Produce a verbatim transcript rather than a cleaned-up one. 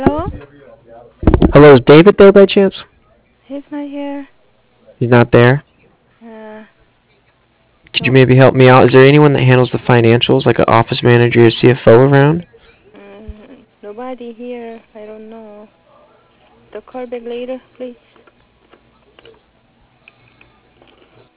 Hello? Hello, is David there by chance? He's not here. He's not there. Uh, Could you no. maybe help me out? Is there anyone that handles the financials, like an office manager or C F O around? Mm, nobody here. I don't know. The call back later, please.